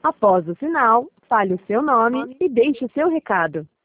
Após o sinal, fale o seu nome e deixe o seu recado.